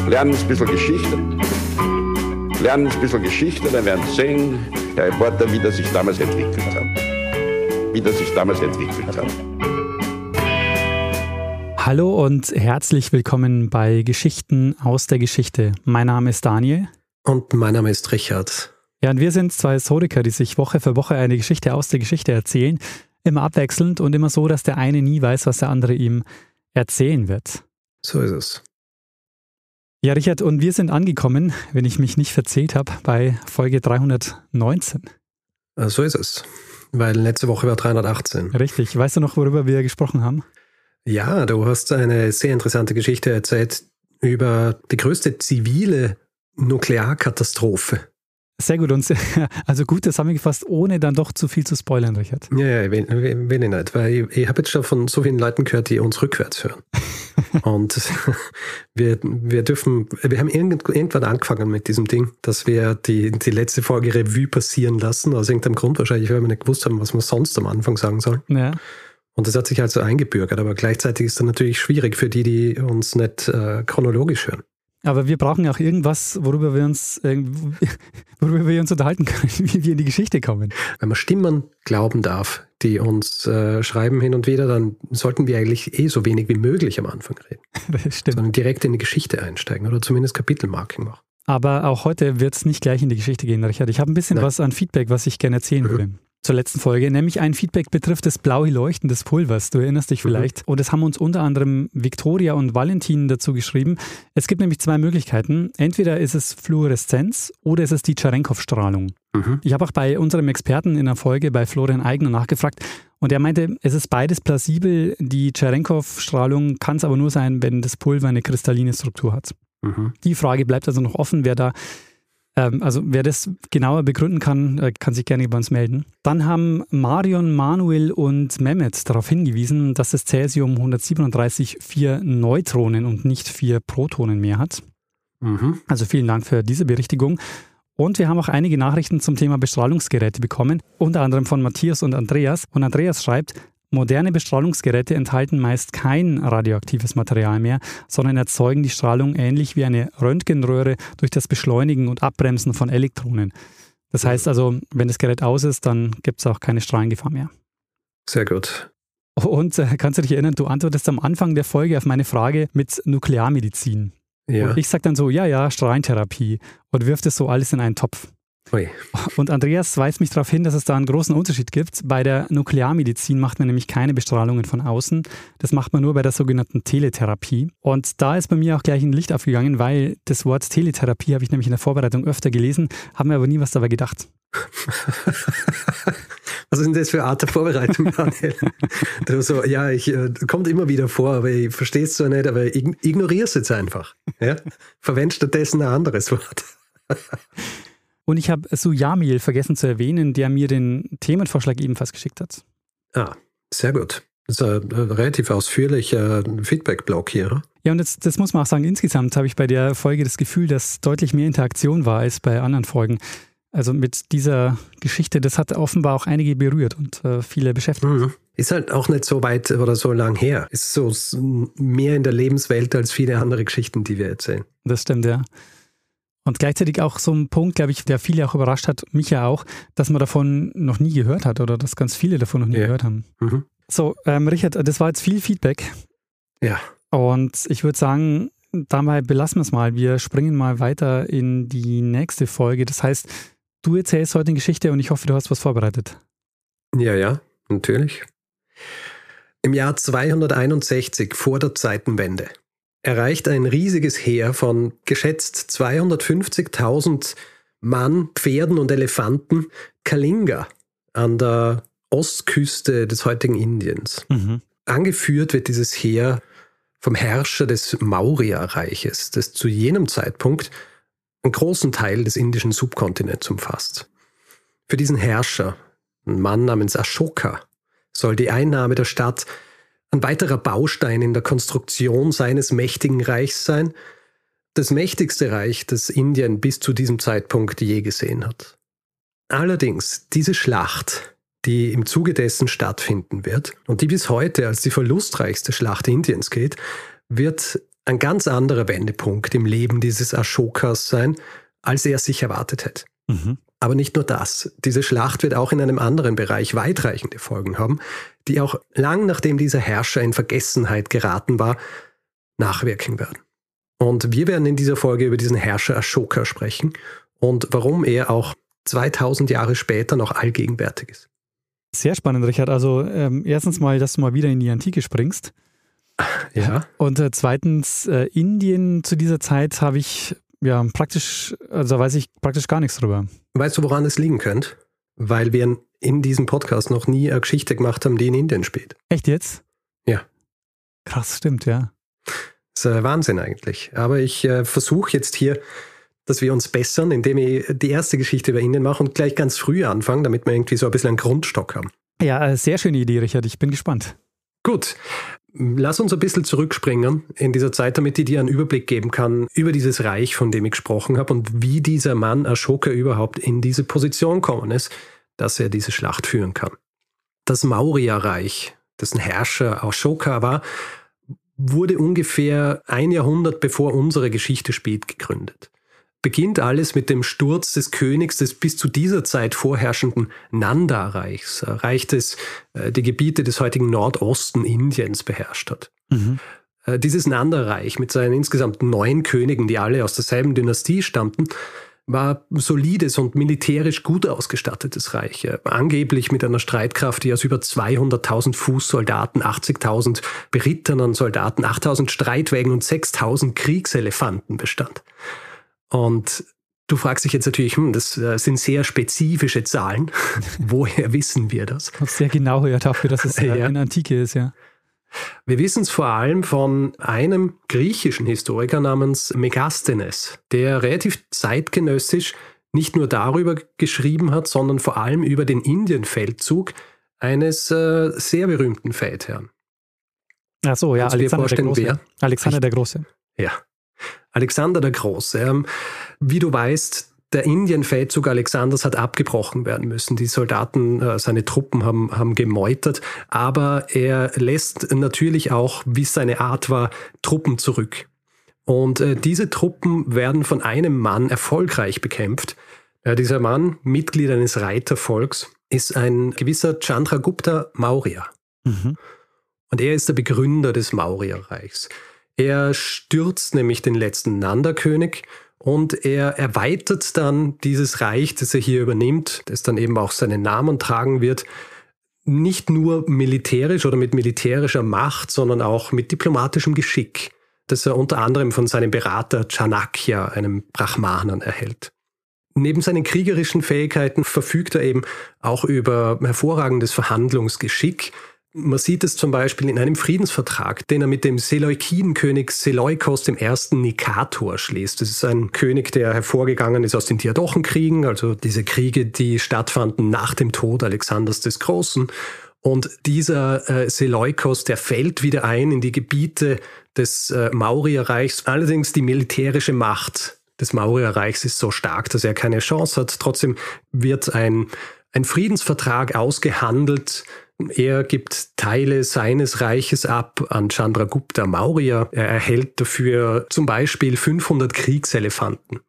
lernen ein bisschen Geschichte. Lernen ein bisschen Geschichte, dann werden Sie sehen, der Reporter, wie das sich damals entwickelt hat. Hallo und herzlich willkommen bei Geschichten aus der Geschichte. Mein Name ist Daniel. Und mein Name ist Richard. Ja, und wir sind zwei Historiker, die sich Woche für Woche eine Geschichte aus der Geschichte erzählen. Immer abwechselnd und immer so, dass der eine nie weiß, was der andere ihm erzählen wird. So ist es. Ja, Richard, und wir sind angekommen, wenn ich mich nicht verzählt habe, bei Folge 319. So ist es, weil letzte Woche war 318. Richtig. Weißt du noch, worüber wir gesprochen haben? Ja, du hast eine sehr interessante Geschichte erzählt über die größte zivile Nuklearkatastrophe. Sehr gut, und also gut zusammengefasst, ohne dann doch zu viel zu spoilern, Richard. Ja, ich will nicht, weil ich habe jetzt schon von so vielen Leuten gehört, die uns rückwärts hören. Und wir haben irgendwann angefangen mit diesem Ding, dass wir die letzte Folge Revue passieren lassen, aus irgendeinem Grund wahrscheinlich, weil wir nicht gewusst haben, was wir sonst am Anfang sagen sollen. Ja. Und das hat sich halt so eingebürgert, aber gleichzeitig ist es natürlich schwierig für die uns nicht chronologisch hören. Aber wir brauchen auch irgendwas, worüber wir uns unterhalten können, wie wir in die Geschichte kommen. Wenn man Stimmen glauben darf, die uns schreiben hin und wieder, dann sollten wir eigentlich so wenig wie möglich am Anfang reden. Das stimmt. Sondern direkt in die Geschichte einsteigen oder zumindest Kapitelmarking machen. Aber auch heute wird es nicht gleich in die Geschichte gehen, Richard. Ich habe ein bisschen was an Feedback, was ich gerne erzählen würde. Zur letzten Folge, nämlich ein Feedback betrifft das blaue Leuchten des Pulvers. Du erinnerst dich vielleicht. Und es haben uns unter anderem Victoria und Valentin dazu geschrieben. Es gibt nämlich zwei Möglichkeiten. Entweder ist es Fluoreszenz oder ist es die Tscherenkow-Strahlung. Ich habe auch bei unserem Experten in der Folge, bei Florian Eigner, nachgefragt. Und er meinte, es ist beides plausibel. Die Tscherenkow-Strahlung kann es aber nur sein, wenn das Pulver eine kristalline Struktur hat. Die Frage bleibt also noch offen, wer das genauer begründen kann, kann sich gerne bei uns melden. Dann haben Marion, Manuel und Mehmet darauf hingewiesen, dass das Cäsium 137 4 Neutronen und nicht 4 Protonen mehr hat. Also vielen Dank für diese Berichtigung. Und wir haben auch einige Nachrichten zum Thema Bestrahlungsgeräte bekommen, unter anderem von Matthias und Andreas. Und Andreas schreibt: Moderne Bestrahlungsgeräte enthalten meist kein radioaktives Material mehr, sondern erzeugen die Strahlung ähnlich wie eine Röntgenröhre durch das Beschleunigen und Abbremsen von Elektronen. Das heißt also, wenn das Gerät aus ist, dann gibt es auch keine Strahlengefahr mehr. Sehr gut. Und kannst du dich erinnern, du antwortest am Anfang der Folge auf meine Frage mit Nuklearmedizin. Ja. Und ich sage dann so, ja, Strahlentherapie, und wirf das so alles in einen Topf. Ui. Und Andreas weist mich darauf hin, dass es da einen großen Unterschied gibt. Bei der Nuklearmedizin macht man nämlich keine Bestrahlungen von außen. Das macht man nur bei der sogenannten Teletherapie. Und da ist bei mir auch gleich ein Licht aufgegangen, weil das Wort Teletherapie habe ich nämlich in der Vorbereitung öfter gelesen, habe mir aber nie was dabei gedacht. Was ist denn das für eine Art der Vorbereitung, Daniel? Kommt immer wieder vor, aber ich verstehe es zwar nicht, aber ignoriere es jetzt einfach. Ja? Verwende stattdessen ein anderes Wort. Und ich habe Sujamil vergessen zu erwähnen, der mir den Themenvorschlag ebenfalls geschickt hat. Ah, sehr gut. Das ist ein relativ ausführlicher Feedback-Blog hier. Ja, und das muss man auch sagen, insgesamt habe ich bei der Folge das Gefühl, dass deutlich mehr Interaktion war als bei anderen Folgen. Also mit dieser Geschichte, das hat offenbar auch einige berührt und viele beschäftigt. Ist halt auch nicht so weit oder so lang her. Ist so mehr in der Lebenswelt als viele andere Geschichten, die wir erzählen. Das stimmt, ja. Und gleichzeitig auch so ein Punkt, glaube ich, der viele auch überrascht hat, mich ja auch, dass man davon noch nie gehört hat oder dass ganz viele davon noch nie gehört haben. So, Richard, das war jetzt viel Feedback. Ja. Und ich würde sagen, dabei belassen wir es mal. Wir springen mal weiter in die nächste Folge. Das heißt, du erzählst heute eine Geschichte und ich hoffe, du hast was vorbereitet. Ja, natürlich. Im Jahr 261 vor der Zeitenwende erreicht ein riesiges Heer von geschätzt 250.000 Mann, Pferden und Elefanten Kalinga an der Ostküste des heutigen Indiens. Angeführt wird dieses Heer vom Herrscher des Maurya-Reiches, das zu jenem Zeitpunkt einen großen Teil des indischen Subkontinents umfasst. Für diesen Herrscher, ein Mann namens Ashoka, soll die Einnahme der Stadt ein weiterer Baustein in der Konstruktion seines mächtigen Reichs sein, das mächtigste Reich, das Indien bis zu diesem Zeitpunkt je gesehen hat. Allerdings, diese Schlacht, die im Zuge dessen stattfinden wird und die bis heute als die verlustreichste Schlacht Indiens gilt, wird ein ganz anderer Wendepunkt im Leben dieses Ashokas sein, als er sich erwartet hätte. Aber nicht nur das. Diese Schlacht wird auch in einem anderen Bereich weitreichende Folgen haben, die auch lang nachdem dieser Herrscher in Vergessenheit geraten war, nachwirken werden. Und wir werden in dieser Folge über diesen Herrscher Ashoka sprechen und warum er auch 2000 Jahre später noch allgegenwärtig ist. Sehr spannend, Richard. Also erstens mal, dass du mal wieder in die Antike springst. Ja. Und zweitens, Indien zu dieser Zeit habe ich weiß ich praktisch gar nichts drüber. Weißt du, woran es liegen könnte? Weil wir in diesem Podcast noch nie eine Geschichte gemacht haben, die in Indien spielt. Echt jetzt? Ja. Krass, stimmt, ja. Das ist Wahnsinn eigentlich. Aber ich versuche jetzt hier, dass wir uns bessern, indem ich die erste Geschichte über Indien mache und gleich ganz früh anfangen, damit wir irgendwie so ein bisschen einen Grundstock haben. Ja, sehr schöne Idee, Richard. Ich bin gespannt. Gut. Lass uns ein bisschen zurückspringen in dieser Zeit, damit ich dir einen Überblick geben kann über dieses Reich, von dem ich gesprochen habe und wie dieser Mann Ashoka überhaupt in diese Position gekommen ist, dass er diese Schlacht führen kann. Das Maurya-Reich, dessen Herrscher Ashoka war, wurde ungefähr 1 Jahrhundert bevor unsere Geschichte spielt gegründet. Beginnt alles mit dem Sturz des Königs des bis zu dieser Zeit vorherrschenden Nanda-Reichs, Reich, das die Gebiete des heutigen Nordosten Indiens beherrscht hat. Dieses Nanda-Reich mit seinen insgesamt 9 Königen, die alle aus derselben Dynastie stammten, war ein solides und militärisch gut ausgestattetes Reich. Angeblich mit einer Streitkraft, die aus über 200.000 Fußsoldaten, 80.000 berittenen Soldaten, 8.000 Streitwägen und 6.000 Kriegselefanten bestand. Und du fragst dich jetzt natürlich, das sind sehr spezifische Zahlen. Woher wissen wir das? Ich habe sehr genau gehört dafür, dass es in Antike ist, ja. Wir wissen es vor allem von einem griechischen Historiker namens Megasthenes, der relativ zeitgenössisch nicht nur darüber geschrieben hat, sondern vor allem über den Indienfeldzug eines sehr berühmten Feldherrn. Ach so, ja, Alexander der Große. Wer? Alexander der Große. Ja. Alexander der Große. Wie du weißt, der Indienfeldzug Alexanders hat abgebrochen werden müssen. Die Soldaten, seine Truppen haben gemeutert, aber er lässt natürlich auch, wie es seine Art war, Truppen zurück. Und diese Truppen werden von einem Mann erfolgreich bekämpft. Dieser Mann, Mitglied eines Reitervolks, ist ein gewisser Chandragupta Maurya. Und er ist der Begründer des Maurya-Reichs. Er stürzt nämlich den letzten Nanda-König und er erweitert dann dieses Reich, das er hier übernimmt, das dann eben auch seinen Namen tragen wird, nicht nur militärisch oder mit militärischer Macht, sondern auch mit diplomatischem Geschick, das er unter anderem von seinem Berater Chanakya, einem Brahmanen, erhält. Neben seinen kriegerischen Fähigkeiten verfügt er eben auch über hervorragendes Verhandlungsgeschick. Man sieht es zum Beispiel in einem Friedensvertrag, den er mit dem Seleukidenkönig Seleukos I. Nikator schließt. Das ist ein König, der hervorgegangen ist aus den Diadochenkriegen, also diese Kriege, die stattfanden nach dem Tod Alexanders des Großen. Und dieser Seleukos, der fällt wieder ein in die Gebiete des Maurya-Reichs. Allerdings die militärische Macht des Maurya-Reichs ist so stark, dass er keine Chance hat. Trotzdem wird ein Friedensvertrag ausgehandelt. Er gibt Teile seines Reiches ab an Chandragupta Maurya. Er erhält dafür zum Beispiel 500 Kriegselefanten.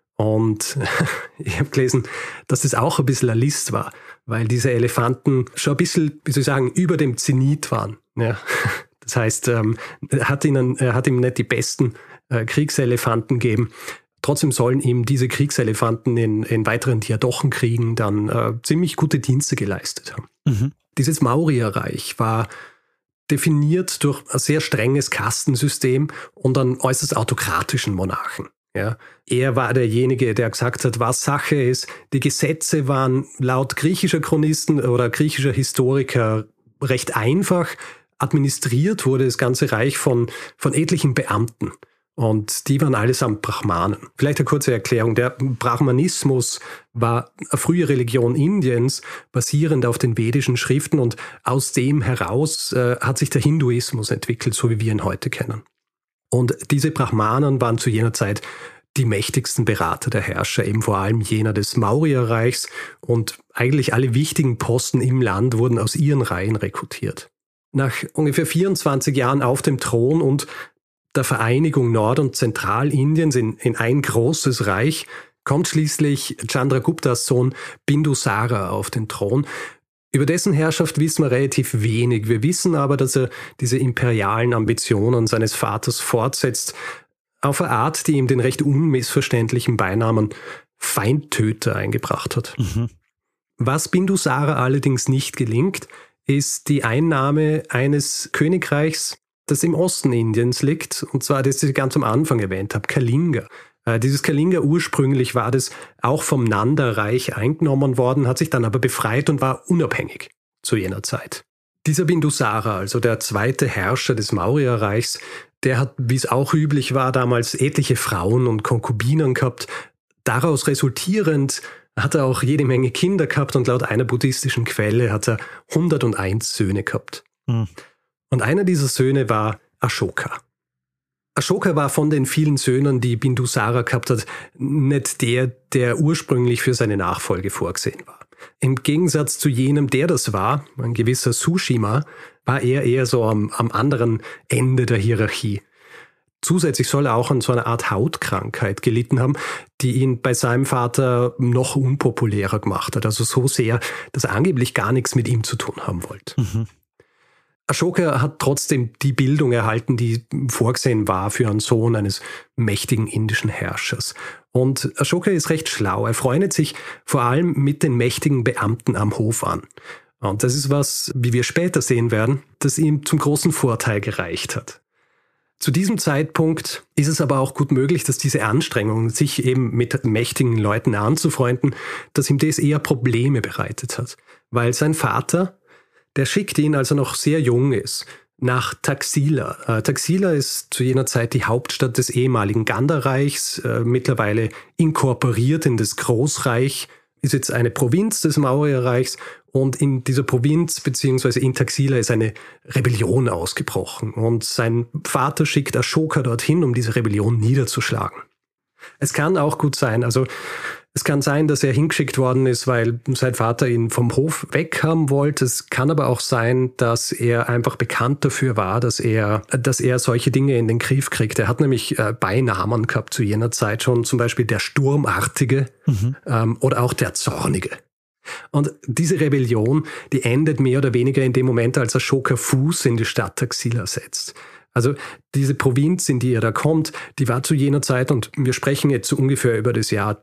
Und ich habe gelesen, dass das auch ein bisschen eine List war, weil diese Elefanten schon ein bisschen, wie soll ich sagen, über dem Zenit waren. Ja. Das heißt, er hat ihm nicht die besten Kriegselefanten gegeben. Trotzdem sollen ihm diese Kriegselefanten in weiteren Diadochenkriegen dann ziemlich gute Dienste geleistet haben. Dieses Maurya-Reich war definiert durch ein sehr strenges Kastensystem und einen äußerst autokratischen Monarchen. Ja. Er war derjenige, der gesagt hat, was Sache ist. Die Gesetze waren laut griechischer Chronisten oder griechischer Historiker recht einfach. Administriert wurde das ganze Reich von etlichen Beamten. Und die waren allesamt Brahmanen. Vielleicht eine kurze Erklärung. Der Brahmanismus war eine frühe Religion Indiens, basierend auf den vedischen Schriften. Und aus dem heraus hat sich der Hinduismus entwickelt, so wie wir ihn heute kennen. Und diese Brahmanen waren zu jener Zeit die mächtigsten Berater der Herrscher, eben vor allem jener des Maurya-Reichs. Und eigentlich alle wichtigen Posten im Land wurden aus ihren Reihen rekrutiert. Nach ungefähr 24 Jahren auf dem Thron und der Vereinigung Nord- und Zentralindiens in ein großes Reich kommt schließlich Chandraguptas Sohn Bindusara auf den Thron. Über dessen Herrschaft wissen wir relativ wenig. Wir wissen aber, dass er diese imperialen Ambitionen seines Vaters fortsetzt, auf eine Art, die ihm den recht unmissverständlichen Beinamen Feindtöter eingebracht hat. Was Bindusara allerdings nicht gelingt, ist die Einnahme eines Königreichs, das im Osten Indiens liegt, und zwar das ich ganz am Anfang erwähnt habe, Kalinga. Dieses Kalinga ursprünglich war das auch vom Nanda-Reich eingenommen worden, hat sich dann aber befreit und war unabhängig zu jener Zeit. Dieser Bindusara, also der zweite Herrscher des Maurya-Reichs, der hat, wie es auch üblich war, damals etliche Frauen und Konkubinen gehabt. Daraus resultierend hat er auch jede Menge Kinder gehabt und laut einer buddhistischen Quelle hat er 101 Söhne gehabt. Und einer dieser Söhne war Ashoka. Ashoka war von den vielen Söhnen, die Bindusara gehabt hat, nicht der ursprünglich für seine Nachfolge vorgesehen war. Im Gegensatz zu jenem, der das war, ein gewisser Sushima, war er eher so am anderen Ende der Hierarchie. Zusätzlich soll er auch an so einer Art Hautkrankheit gelitten haben, die ihn bei seinem Vater noch unpopulärer gemacht hat. Also so sehr, dass er angeblich gar nichts mit ihm zu tun haben wollte. Ashoka hat trotzdem die Bildung erhalten, die vorgesehen war für einen Sohn eines mächtigen indischen Herrschers. Und Ashoka ist recht schlau. Er freundet sich vor allem mit den mächtigen Beamten am Hof an. Und das ist was, wie wir später sehen werden, das ihm zum großen Vorteil gereicht hat. Zu diesem Zeitpunkt ist es aber auch gut möglich, dass diese Anstrengung, sich eben mit mächtigen Leuten anzufreunden, dass ihm das eher Probleme bereitet hat. Weil sein Vater, der schickt ihn, als er noch sehr jung ist, nach Taxila. Taxila ist zu jener Zeit die Hauptstadt des ehemaligen Gandha-Reichs, mittlerweile inkorporiert in das Großreich, ist jetzt eine Provinz des Maurya-Reichs, und in dieser Provinz bzw. in Taxila ist eine Rebellion ausgebrochen und sein Vater schickt Ashoka dorthin, um diese Rebellion niederzuschlagen. Es kann auch gut sein, es kann sein, dass er hingeschickt worden ist, weil sein Vater ihn vom Hof weghaben wollte. Es kann aber auch sein, dass er einfach bekannt dafür war, dass er solche Dinge in den Griff kriegt. Er hat nämlich Beinamen gehabt zu jener Zeit schon, zum Beispiel der Sturmartige oder auch der Zornige. Und diese Rebellion, die endet mehr oder weniger in dem Moment, als Ashoka Fuß in die Stadt Taxila setzt. Also diese Provinz, in die er da kommt, die war zu jener Zeit, und wir sprechen jetzt so ungefähr über das Jahr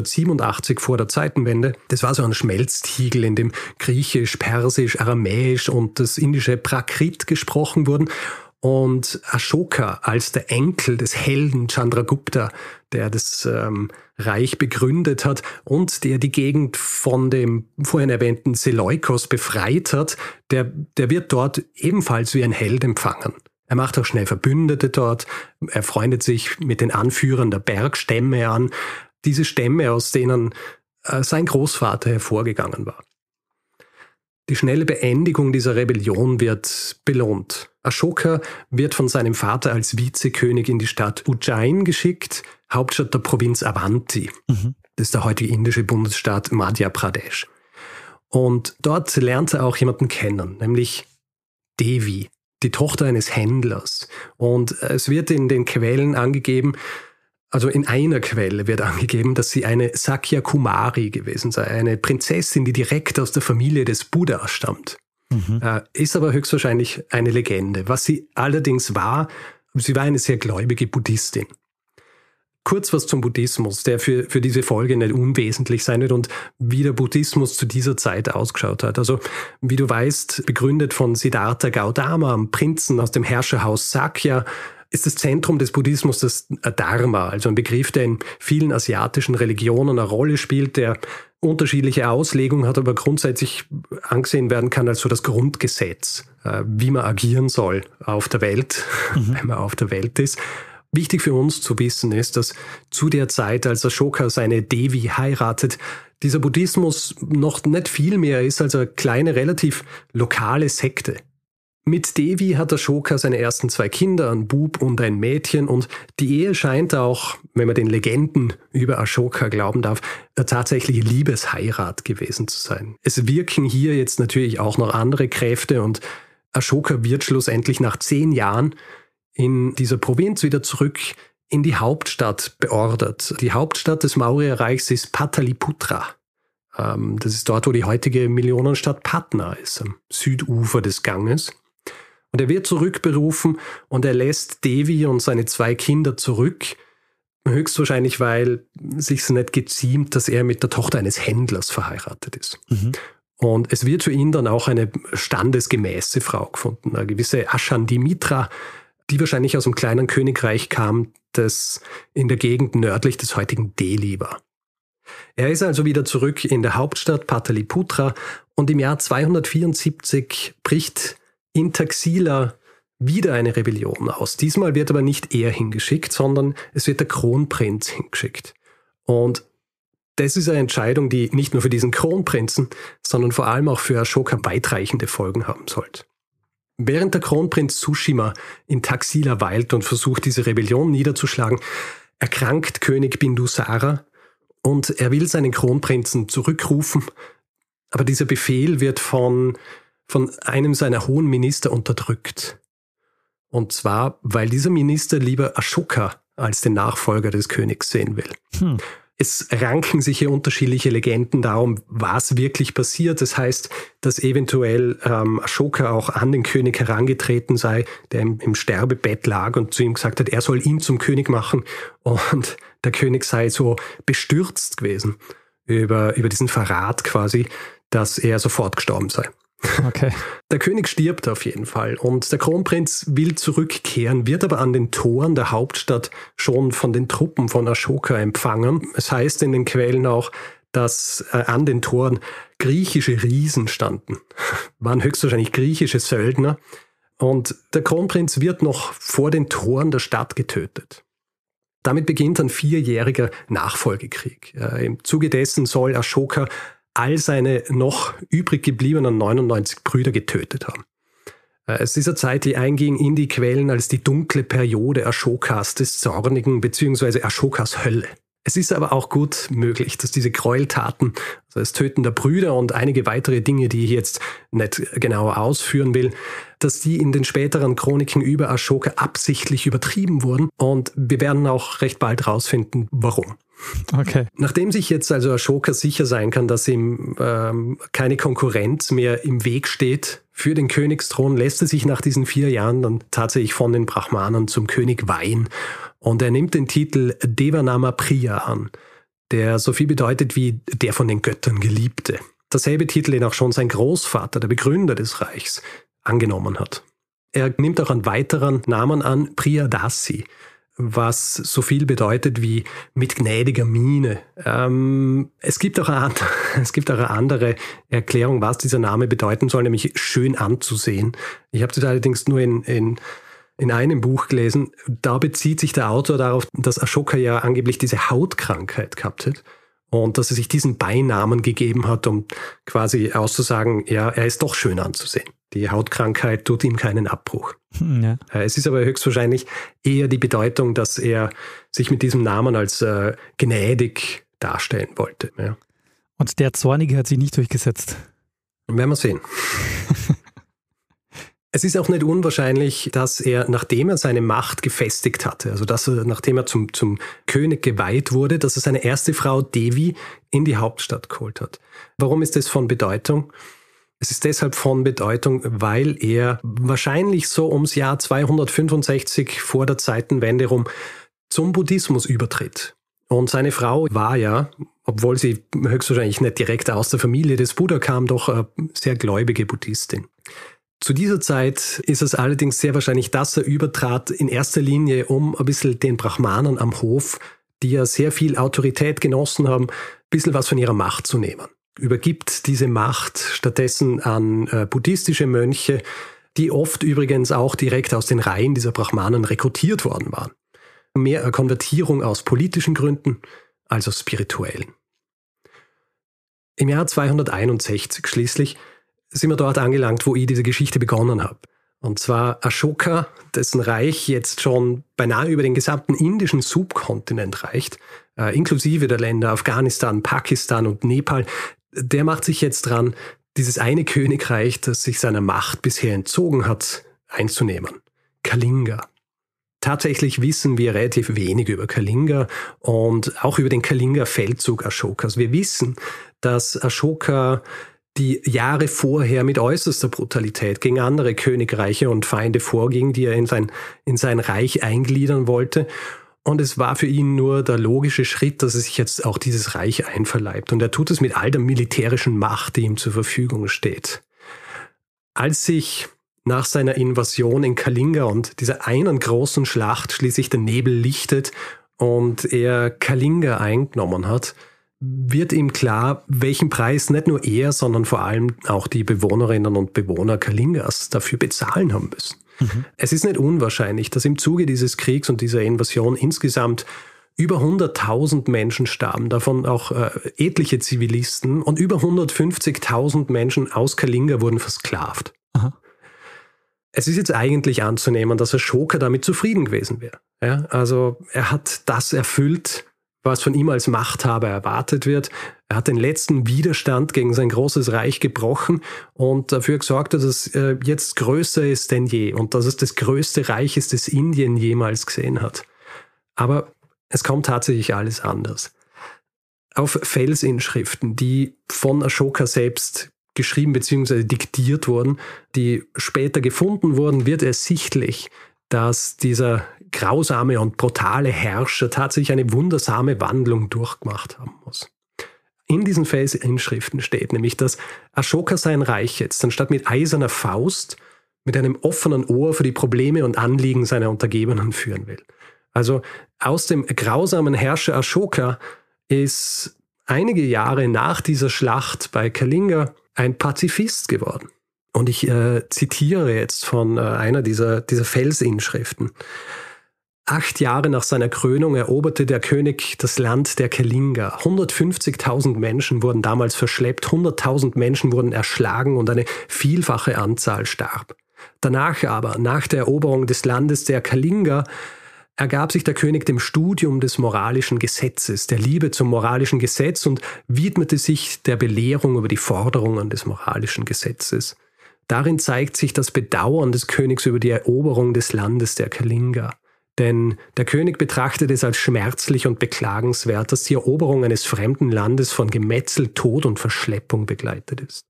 287 vor der Zeitenwende, das war so ein Schmelztiegel, in dem Griechisch, Persisch, Aramäisch und das indische Prakrit gesprochen wurden. Und Ashoka als der Enkel des Helden Chandragupta, der das Reich begründet hat und der die Gegend von dem vorhin erwähnten Seleukos befreit hat, der wird dort ebenfalls wie ein Held empfangen. Er macht auch schnell Verbündete dort, er freundet sich mit den Anführern der Bergstämme an, diese Stämme, aus denen sein Großvater hervorgegangen war. Die schnelle Beendigung dieser Rebellion wird belohnt. Ashoka wird von seinem Vater als Vizekönig in die Stadt Ujjain geschickt, Hauptstadt der Provinz Avanti. Das ist der heutige indische Bundesstaat Madhya Pradesh. Und dort lernt er auch jemanden kennen, nämlich Devi, die Tochter eines Händlers. Und es wird in den Quellen angegeben, also in einer Quelle wird angegeben, dass sie eine Sakya Kumari gewesen sei, eine Prinzessin, die direkt aus der Familie des Buddha stammt. Ist aber höchstwahrscheinlich eine Legende. Was sie allerdings war, sie war eine sehr gläubige Buddhistin. Kurz was zum Buddhismus, der für diese Folge nicht unwesentlich sein wird und wie der Buddhismus zu dieser Zeit ausgeschaut hat. Also, wie du weißt, begründet von Siddhartha Gautama, einem Prinzen aus dem Herrscherhaus Sakya, ist das Zentrum des Buddhismus das Dharma, also ein Begriff, der in vielen asiatischen Religionen eine Rolle spielt, der unterschiedliche Auslegungen hat, aber grundsätzlich angesehen werden kann als so das Grundgesetz, wie man agieren soll auf der Welt, wenn man auf der Welt ist. Wichtig für uns zu wissen ist, dass zu der Zeit, als Ashoka seine Devi heiratet, dieser Buddhismus noch nicht viel mehr ist als eine kleine, relativ lokale Sekte. Mit Devi hat Ashoka seine ersten 2 Kinder, ein Bub und ein Mädchen, und die Ehe scheint auch, wenn man den Legenden über Ashoka glauben darf, eine tatsächliche Liebesheirat gewesen zu sein. Es wirken hier jetzt natürlich auch noch andere Kräfte, und Ashoka wird schlussendlich nach 10 Jahren in dieser Provinz wieder zurück in die Hauptstadt beordert. Die Hauptstadt des Maurerreichs ist Pataliputra. Das ist dort, wo die heutige Millionenstadt Patna ist, am Südufer des Ganges. Und er wird zurückberufen und er lässt Devi und seine 2 Kinder zurück, höchstwahrscheinlich, weil sich's nicht geziemt, dass er mit der Tochter eines Händlers verheiratet ist. Mhm. Und es wird für ihn dann auch eine standesgemäße Frau gefunden, eine gewisse Ashandimitra, die wahrscheinlich aus einem kleinen Königreich kam, das in der Gegend nördlich des heutigen Delhi war. Er ist also wieder zurück in der Hauptstadt Pataliputra und im Jahr 274 bricht in Taxila wieder eine Rebellion aus. Diesmal wird aber nicht er hingeschickt, sondern es wird der Kronprinz hingeschickt. Und das ist eine Entscheidung, die nicht nur für diesen Kronprinzen, sondern vor allem auch für Ashoka weitreichende Folgen haben sollte. Während der Kronprinz Sushima in Taxila weilt und versucht, diese Rebellion niederzuschlagen, erkrankt König Bindusara und er will seinen Kronprinzen zurückrufen, aber dieser Befehl wird von einem seiner hohen Minister unterdrückt. Und zwar, weil dieser Minister lieber Ashoka als den Nachfolger des Königs sehen will. Es ranken sich hier unterschiedliche Legenden darum, was wirklich passiert. Das heißt, dass eventuell Ashoka auch an den König herangetreten sei, der im Sterbebett lag und zu ihm gesagt hat, er soll ihn zum König machen. Und der König sei so bestürzt gewesen über diesen Verrat quasi, dass er sofort gestorben sei. Okay. Der König stirbt auf jeden Fall und der Kronprinz will zurückkehren, wird aber an den Toren der Hauptstadt schon von den Truppen von Ashoka empfangen. Es heißt in den Quellen auch, dass an den Toren griechische Riesen standen. Waren höchstwahrscheinlich griechische Söldner. Und der Kronprinz wird noch vor den Toren der Stadt getötet. Damit beginnt ein 4-jähriger Nachfolgekrieg. Im Zuge dessen soll Ashoka all seine noch übrig gebliebenen 99 Brüder getötet haben. Es ist eine Zeit, die einging in die Quellen als die dunkle Periode Ashokas des Zornigen bzw. Ashokas Hölle. Es ist aber auch gut möglich, dass diese Gräueltaten, also das Töten der Brüder und einige weitere Dinge, die ich jetzt nicht genauer ausführen will, dass die in den späteren Chroniken über Ashoka absichtlich übertrieben wurden und wir werden auch recht bald rausfinden, warum. Okay. Nachdem sich jetzt also Ashoka sicher sein kann, dass ihm keine Konkurrenz mehr im Weg steht für den Königsthron, lässt er sich nach diesen 4 Jahren dann tatsächlich von den Brahmanen zum König weihen. Und er nimmt den Titel Devanama Priya an, der so viel bedeutet wie der von den Göttern Geliebte. Dasselbe Titel, den auch schon sein Großvater, der Begründer des Reichs, angenommen hat. Er nimmt auch einen weiteren Namen an, Priyadasi, was so viel bedeutet wie mit gnädiger Miene. Es gibt auch eine andere Erklärung, was dieser Name bedeuten soll, nämlich schön anzusehen. Ich habe das allerdings nur in einem Buch gelesen. Da bezieht sich der Autor darauf, dass Ashoka ja angeblich diese Hautkrankheit gehabt hat und dass er sich diesen Beinamen gegeben hat, um quasi auszusagen, ja, er ist doch schön anzusehen. Die Hautkrankheit tut ihm keinen Abbruch. Ja. Es ist aber höchstwahrscheinlich eher die Bedeutung, dass er sich mit diesem Namen als gnädig darstellen wollte. Ja. Und der Zornige hat sich nicht durchgesetzt. Werden wir sehen. Es ist auch nicht unwahrscheinlich, dass er, nachdem er seine Macht gefestigt hatte, also nachdem er zum König geweiht wurde, dass er seine erste Frau Devi in die Hauptstadt geholt hat. Warum ist das von Bedeutung? Es ist deshalb von Bedeutung, weil er wahrscheinlich so ums Jahr 265 vor der Zeitenwende rum zum Buddhismus übertritt. Und seine Frau war ja, obwohl sie höchstwahrscheinlich nicht direkt aus der Familie des Buddha kam, doch eine sehr gläubige Buddhistin. Zu dieser Zeit ist es allerdings sehr wahrscheinlich, dass er übertrat, in erster Linie, um ein bisschen den Brahmanen am Hof, die ja sehr viel Autorität genossen haben, ein bisschen was von ihrer Macht zu nehmen. Übergibt diese Macht stattdessen an buddhistische Mönche, die oft übrigens auch direkt aus den Reihen dieser Brahmanen rekrutiert worden waren. Mehr eine Konvertierung aus politischen Gründen als aus spirituellen. Im Jahr 261 schließlich sind wir dort angelangt, wo ich diese Geschichte begonnen habe. Und zwar Ashoka, dessen Reich jetzt schon beinahe über den gesamten indischen Subkontinent reicht, inklusive der Länder Afghanistan, Pakistan und Nepal, der macht sich jetzt dran, dieses eine Königreich, das sich seiner Macht bisher entzogen hat, einzunehmen. Kalinga. Tatsächlich wissen wir relativ wenig über Kalinga und auch über den Kalinga-Feldzug Ashokas. Wir wissen, dass Ashoka die Jahre vorher mit äußerster Brutalität gegen andere Königreiche und Feinde vorging, die er in sein Reich eingliedern wollte. Und es war für ihn nur der logische Schritt, dass er sich jetzt auch dieses Reich einverleibt. Und er tut es mit all der militärischen Macht, die ihm zur Verfügung steht. Als sich nach seiner Invasion in Kalinga und dieser einen großen Schlacht schließlich der Nebel lichtet und er Kalinga eingenommen hat, wird ihm klar, welchen Preis nicht nur er, sondern vor allem auch die Bewohnerinnen und Bewohner Kalingas dafür bezahlen haben müssen. Es ist nicht unwahrscheinlich, dass im Zuge dieses Kriegs und dieser Invasion insgesamt über 100.000 Menschen starben, davon auch etliche Zivilisten, und über 150.000 Menschen aus Kalinga wurden versklavt. Aha. Es ist jetzt eigentlich anzunehmen, dass Ashoka damit zufrieden gewesen wäre. Ja, also er hat das erfüllt, was von ihm als Machthaber erwartet wird. Er hat den letzten Widerstand gegen sein großes Reich gebrochen und dafür gesorgt, dass es jetzt größer ist denn je und dass es das größte Reich ist, das Indien jemals gesehen hat. Aber es kommt tatsächlich alles anders. Auf Felsinschriften, die von Ashoka selbst geschrieben bzw. diktiert wurden, die später gefunden wurden, wird ersichtlich, dass dieser grausame und brutale Herrscher tatsächlich eine wundersame Wandlung durchgemacht haben muss. In diesen Felsinschriften steht nämlich, dass Ashoka sein Reich jetzt anstatt mit eiserner Faust mit einem offenen Ohr für die Probleme und Anliegen seiner Untergebenen führen will. Also aus dem grausamen Herrscher Ashoka ist einige Jahre nach dieser Schlacht bei Kalinga ein Pazifist geworden. Und ich zitiere jetzt von einer dieser Felsinschriften. 8 Jahre nach seiner Krönung eroberte der König das Land der Kalinga. 150.000 Menschen wurden damals verschleppt, 100.000 Menschen wurden erschlagen und eine vielfache Anzahl starb. Danach aber, nach der Eroberung des Landes der Kalinga, ergab sich der König dem Studium des moralischen Gesetzes, der Liebe zum moralischen Gesetz und widmete sich der Belehrung über die Forderungen des moralischen Gesetzes. Darin zeigt sich das Bedauern des Königs über die Eroberung des Landes der Kalinga. Denn der König betrachtet es als schmerzlich und beklagenswert, dass die Eroberung eines fremden Landes von Gemetzel, Tod und Verschleppung begleitet ist.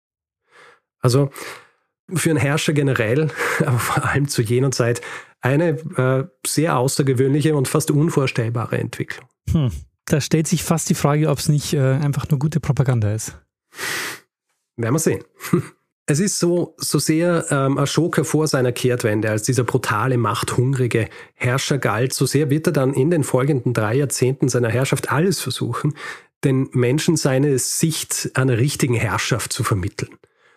Also für einen Herrscher generell, aber vor allem zu jener Zeit, eine sehr außergewöhnliche und fast unvorstellbare Entwicklung. Da stellt sich fast die Frage, ob es nicht einfach nur gute Propaganda ist. Werden wir sehen. Es ist so sehr Ashoka vor seiner Kehrtwende als dieser brutale, machthungrige Herrscher galt, so sehr wird er dann in den folgenden 3 Jahrzehnten seiner Herrschaft alles versuchen, den Menschen seine Sicht einer richtigen Herrschaft zu vermitteln.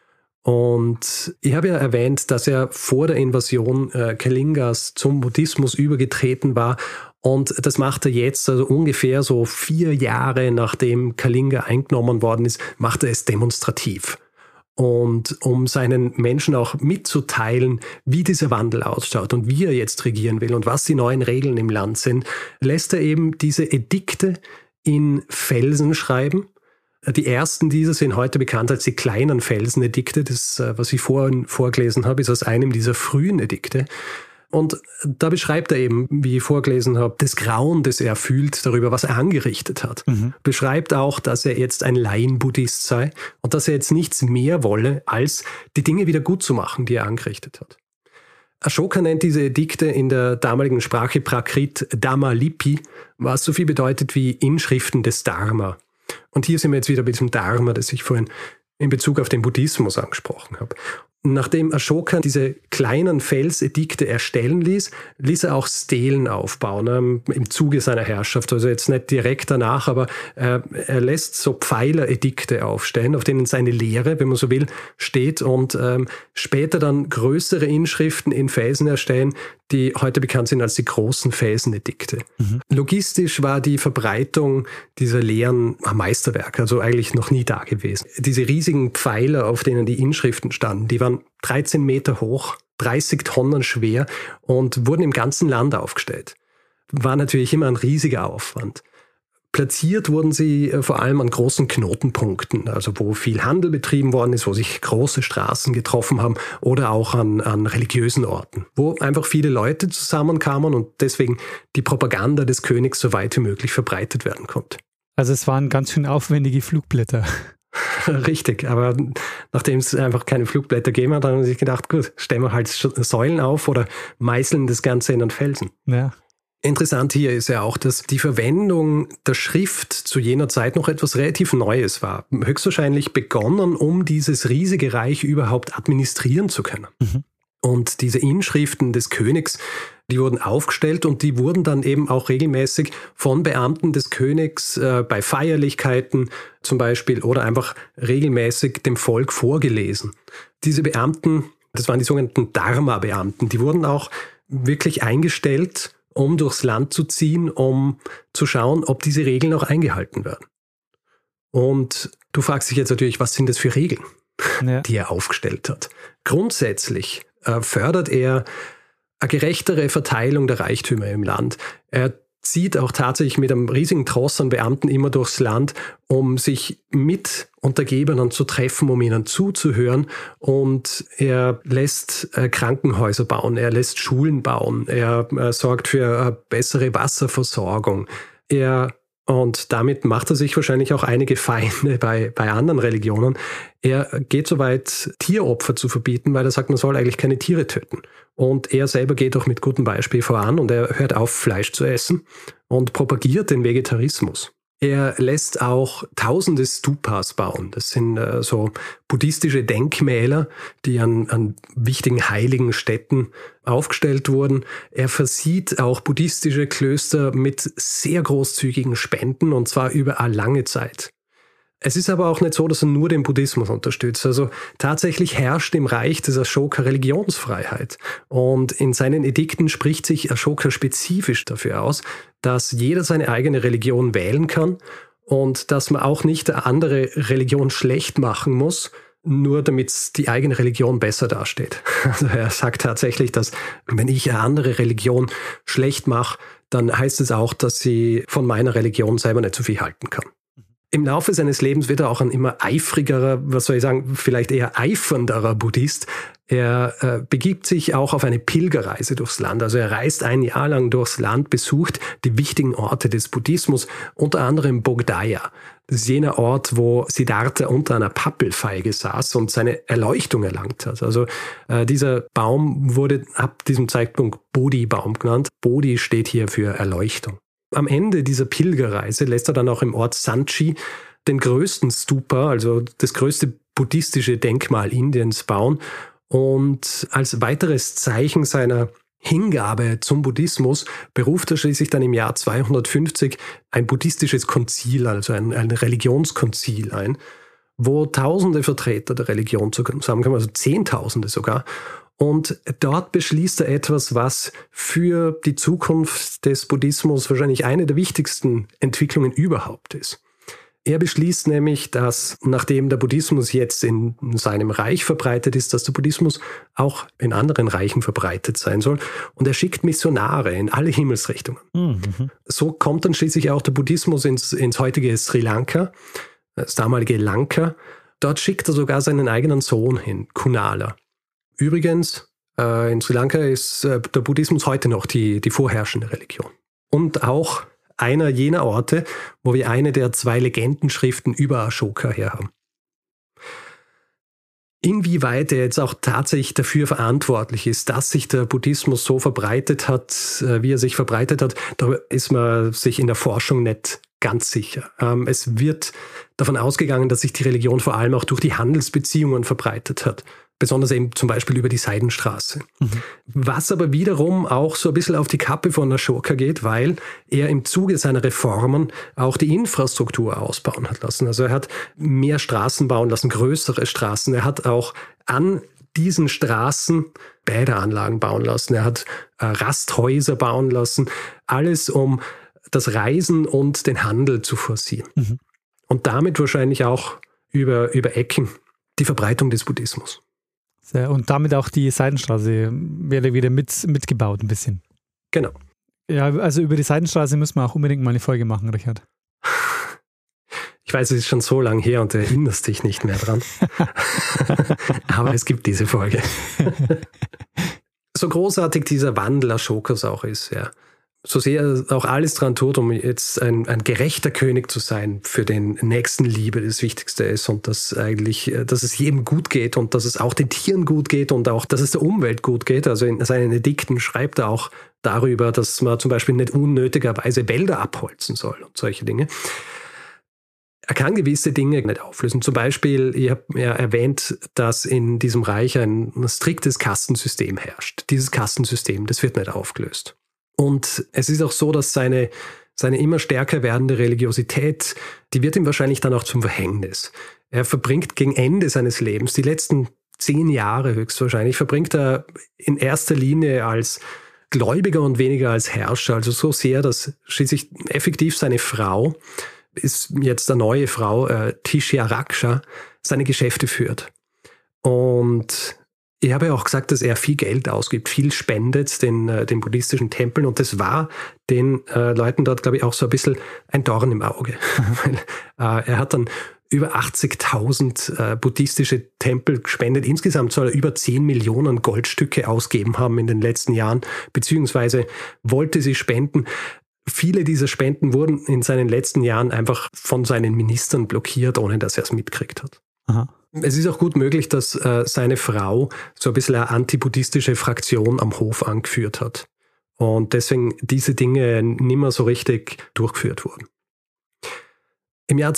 Und ich habe ja erwähnt, dass er vor der Invasion Kalingas zum Buddhismus übergetreten war. Und das macht er jetzt, also ungefähr so 4 Jahre nachdem Kalinga eingenommen worden ist, macht er es demonstrativ. Und um seinen Menschen auch mitzuteilen, wie dieser Wandel ausschaut und wie er jetzt regieren will und was die neuen Regeln im Land sind, lässt er eben diese Edikte in Felsen schreiben. Die ersten dieser sind heute bekannt als die kleinen Felsenedikte. Das, was ich vorhin vorgelesen habe, ist aus einem dieser frühen Edikte. Und da beschreibt er eben, wie ich vorgelesen habe, das Grauen, das er fühlt darüber, was er angerichtet hat. Beschreibt auch, dass er jetzt ein Laien-Buddhist sei und dass er jetzt nichts mehr wolle, als die Dinge wieder gut zu machen, die er angerichtet hat. Ashoka nennt diese Edikte in der damaligen Sprache Prakrit Dhamma-Lipi, was so viel bedeutet wie Inschriften des Dharma. Und hier sind wir jetzt wieder bei diesem Dharma, das ich vorhin in Bezug auf den Buddhismus angesprochen habe. Nachdem Ashoka diese kleinen Felsedikte erstellen ließ, ließ er auch Stelen aufbauen im Zuge seiner Herrschaft. Also jetzt nicht direkt danach, aber er lässt so Pfeileredikte aufstellen, auf denen seine Lehre, wenn man so will, steht und später dann größere Inschriften in Felsen erstellen, die heute bekannt sind als die großen Felsenedikte. Logistisch war die Verbreitung dieser Lehren ein Meisterwerk, also eigentlich noch nie da gewesen. Diese riesigen Pfeiler, auf denen die Inschriften standen, die waren 13 Meter hoch, 30 Tonnen schwer und wurden im ganzen Land aufgestellt. War natürlich immer ein riesiger Aufwand. Platziert wurden sie vor allem an großen Knotenpunkten, also wo viel Handel betrieben worden ist, wo sich große Straßen getroffen haben oder auch an religiösen Orten, wo einfach viele Leute zusammenkamen und deswegen die Propaganda des Königs so weit wie möglich verbreitet werden konnte. Also es waren ganz schön aufwendige Flugblätter. Richtig, aber nachdem es einfach keine Flugblätter gegeben hat, haben sie sich gedacht, gut, stellen wir halt Säulen auf oder meißeln das Ganze in einen Felsen. Ja. Interessant hier ist ja auch, dass die Verwendung der Schrift zu jener Zeit noch etwas relativ Neues war. Höchstwahrscheinlich begonnen, um dieses riesige Reich überhaupt administrieren zu können. Mhm. Und diese Inschriften des Königs, die wurden aufgestellt und die wurden dann eben auch regelmäßig von Beamten des Königs bei Feierlichkeiten zum Beispiel oder einfach regelmäßig dem Volk vorgelesen. Diese Beamten, das waren die sogenannten Dharma-Beamten, die wurden auch wirklich eingestellt, um durchs Land zu ziehen, um zu schauen, ob diese Regeln auch eingehalten werden. Und du fragst dich jetzt natürlich, was sind das für Regeln, die er aufgestellt hat? Grundsätzlich fördert er eine gerechtere Verteilung der Reichtümer im Land. Er zieht auch tatsächlich mit einem riesigen Tross an Beamten immer durchs Land, um sich mit Untergebenen zu treffen, um ihnen zuzuhören. Und er lässt Krankenhäuser bauen, er lässt Schulen bauen, er sorgt für eine bessere Wasserversorgung. Und damit macht er sich wahrscheinlich auch einige Feinde bei anderen Religionen. Er geht so weit, Tieropfer zu verbieten, weil er sagt, man soll eigentlich keine Tiere töten. Und er selber geht auch mit gutem Beispiel voran und er hört auf, Fleisch zu essen und propagiert den Vegetarismus. Er lässt auch tausende Stupas bauen. Das sind so buddhistische Denkmäler, die an wichtigen heiligen Städten aufgestellt wurden. Er versieht auch buddhistische Klöster mit sehr großzügigen Spenden und zwar über eine lange Zeit. Es ist aber auch nicht so, dass er nur den Buddhismus unterstützt. Also tatsächlich herrscht im Reich des Ashoka Religionsfreiheit. Und in seinen Edikten spricht sich Ashoka spezifisch dafür aus, dass jeder seine eigene Religion wählen kann und dass man auch nicht eine andere Religion schlecht machen muss, nur damit die eigene Religion besser dasteht. Also er sagt tatsächlich, dass wenn ich eine andere Religion schlecht mache, dann heißt es auch, dass sie von meiner Religion selber nicht so viel halten kann. Im Laufe seines Lebens wird er auch ein immer eifrigerer, was soll ich sagen, vielleicht eher eifernderer Buddhist. Er begibt sich auch auf eine Pilgerreise durchs Land. Also er reist ein Jahr lang durchs Land, besucht die wichtigen Orte des Buddhismus, unter anderem Bodhgaya. Das ist jener Ort, wo Siddhartha unter einer Pappelfeige saß und seine Erleuchtung erlangt hat. Also dieser Baum wurde ab diesem Zeitpunkt Bodhi-Baum genannt. Bodhi steht hier für Erleuchtung. Am Ende dieser Pilgerreise lässt er dann auch im Ort Sanchi den größten Stupa, also das größte buddhistische Denkmal Indiens, bauen. Und als weiteres Zeichen seiner Hingabe zum Buddhismus beruft er schließlich dann im Jahr 250 ein buddhistisches Konzil, also ein Religionskonzil ein, wo tausende Vertreter der Religion zusammenkommen, also Zehntausende sogar. Und dort beschließt er etwas, was für die Zukunft des Buddhismus wahrscheinlich eine der wichtigsten Entwicklungen überhaupt ist. Er beschließt nämlich, dass nachdem der Buddhismus jetzt in seinem Reich verbreitet ist, dass der Buddhismus auch in anderen Reichen verbreitet sein soll. Und er schickt Missionare in alle Himmelsrichtungen. Mhm. So kommt dann schließlich auch der Buddhismus ins heutige Sri Lanka, das damalige Lanka. Dort schickt er sogar seinen eigenen Sohn hin, Kunala. Übrigens, in Sri Lanka ist der Buddhismus heute noch die vorherrschende Religion. Und auch einer jener Orte, wo wir eine der 2 Legendenschriften über Ashoka her haben. Inwieweit er jetzt auch tatsächlich dafür verantwortlich ist, dass sich der Buddhismus so verbreitet hat, wie er sich verbreitet hat, darüber ist man sich in der Forschung nicht ganz sicher. Es wird davon ausgegangen, dass sich die Religion vor allem auch durch die Handelsbeziehungen verbreitet hat. Besonders eben zum Beispiel über die Seidenstraße. Mhm. Was aber wiederum auch so ein bisschen auf die Kappe von Ashoka geht, weil er im Zuge seiner Reformen auch die Infrastruktur ausbauen hat lassen. Also er hat mehr Straßen bauen lassen, größere Straßen. Er hat auch an diesen Straßen Bäderanlagen bauen lassen. Er hat Rasthäuser bauen lassen. Alles, um das Reisen und den Handel zu forcieren. Mhm. Und damit wahrscheinlich auch über Ecken die Verbreitung des Buddhismus. Und damit auch die Seidenstraße wäre wieder mitgebaut ein bisschen. Genau. Ja, also über die Seidenstraße müssen wir auch unbedingt mal eine Folge machen, Richard. weiß, es ist schon so lang her und du erinnerst dich nicht mehr dran. Aber es gibt diese Folge. So großartig dieser Wandel Ashokas auch ist, ja. So sehr er auch alles dran tut, um jetzt ein gerechter König zu sein, für den Nächstenliebe das Wichtigste ist und dass es jedem gut geht und dass es auch den Tieren gut geht und auch, dass es der Umwelt gut geht. Also in seinen Edikten schreibt er auch darüber, dass man zum Beispiel nicht unnötigerweise Wälder abholzen soll und solche Dinge. Er kann gewisse Dinge nicht auflösen. Zum Beispiel, ich habe ja erwähnt, dass in diesem Reich ein striktes Kastensystem herrscht. Dieses Kastensystem, das wird nicht aufgelöst. Und es ist auch so, dass seine immer stärker werdende Religiosität, die wird ihm wahrscheinlich dann auch zum Verhängnis. Er verbringt gegen Ende seines Lebens, die letzten 10 Jahre höchstwahrscheinlich, verbringt er in erster Linie als Gläubiger und weniger als Herrscher. Also so sehr, dass schließlich effektiv seine Frau, ist jetzt eine neue Frau, Tishyaraksha, seine Geschäfte führt. Und ich habe ja auch gesagt, dass er viel Geld ausgibt, viel spendet den buddhistischen Tempeln und das war den Leuten dort, glaube ich, auch so ein bisschen ein Dorn im Auge. Er hat dann über 80.000 buddhistische Tempel gespendet. Insgesamt soll er über 10 Millionen Goldstücke ausgegeben haben in den letzten Jahren, beziehungsweise wollte sie spenden. Viele dieser Spenden wurden in seinen letzten Jahren einfach von seinen Ministern blockiert, ohne dass er es mitgekriegt hat. Aha. Es ist auch gut möglich, dass seine Frau so ein bisschen eine antibuddhistische Fraktion am Hof angeführt hat und deswegen diese Dinge nicht mehr so richtig durchgeführt wurden. Im Jahr